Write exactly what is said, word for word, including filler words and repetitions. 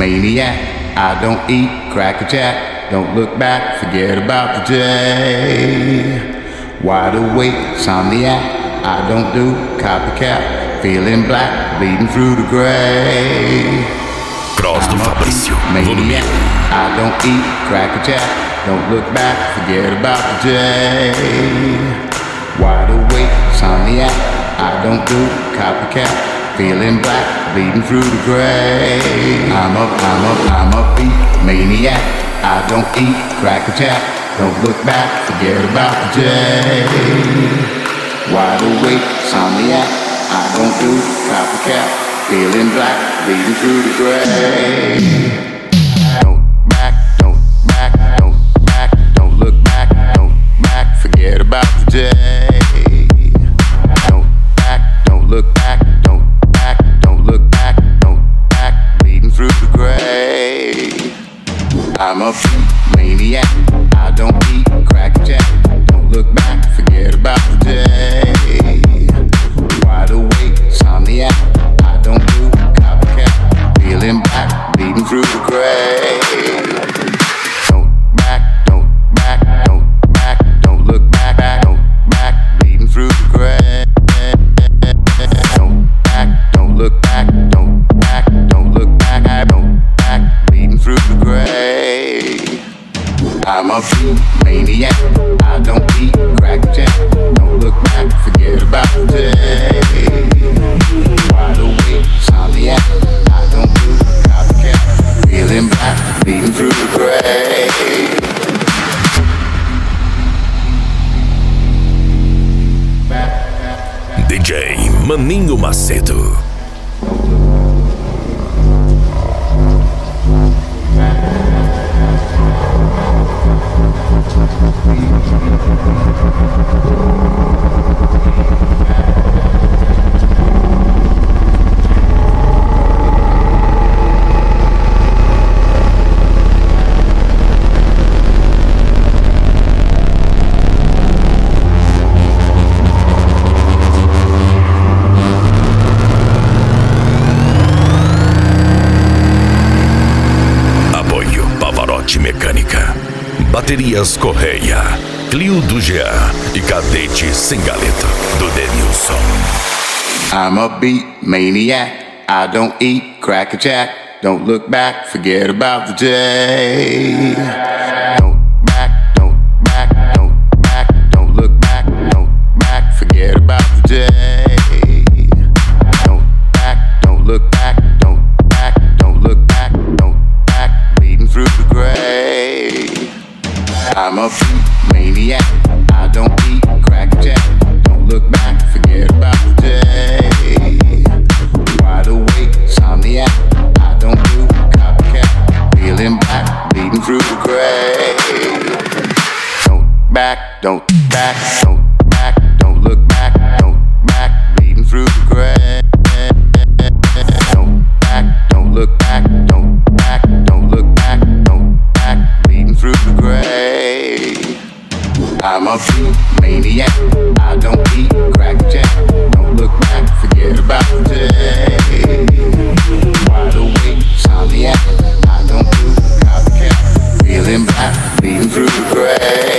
maniac. I don't eat cracker jack. Don't look back, forget about the day. Wide awake, insomniac. I don't do copycat. Feeling black, bleeding through the gray. Cross do Fabrício. Maniac. I don't eat cracker jack. Don't look back, forget about the day. Wide awake, insomniac. I don't do copycat. Feeling black, bleeding through the gray. I'm a, I'm a, I'm a beat maniac. I don't eat cracker jack. Don't look back, forget about the day. Wide awake, insomniac. I don't do copycat. Feeling black, bleeding through the gray. Don't back, don't back, don't back, don't look back, don't back, forget about the day. Don't back, don't look back, don't back, don't look back, don't back, bleeding through the gray. I'm a maniac. I don't eat cracker jack. Don't look back, forget about the day. Wide awake, insomniac. I don't do copycat. Feeling black, bleeding through the gray. Don't back, don't back, don't back, don't look back, back, don't back, bleeding through the gray. Don't back, don't look back, don't back, don't look back, don't back, bleeding through the gray. I'm a maniac. I don't eat cracker jack. Don't look back, forget about the day. Wide awake, insomniac. I don't do copycat. Feeling black, bleeding through the gray. D J Maninho Macedo. Mecânica, Baterias Correia, Clio do Jean e Cadete Sem Galeto do Denilson. I'm a beat maniac. I don't eat cracker jack. Don't look back, forget about the day. Don't back, don't back, don't back, don't look back, don't back, forget about the day. Don't back, don't look back, don't back, don't look back, don't back, bleeding through the gray. I'm a beat maniac. I don't eat cracker jack. Don't look back, forget about the day. Wide awake, insomniac. I don't do copycat. Feeling black, bleeding through the gray. Don't back, don't back, don't back, don't look back, don't back, bleeding through the gray. Don't back, don't look back, don't back, don't look back, don't back, bleeding through the gray. I'm a maniac. I don't eat cracker jack. Don't look back, forget about the day. Wide awake, insomniac. I don't do copycat. Feeling black, bleeding through the gray.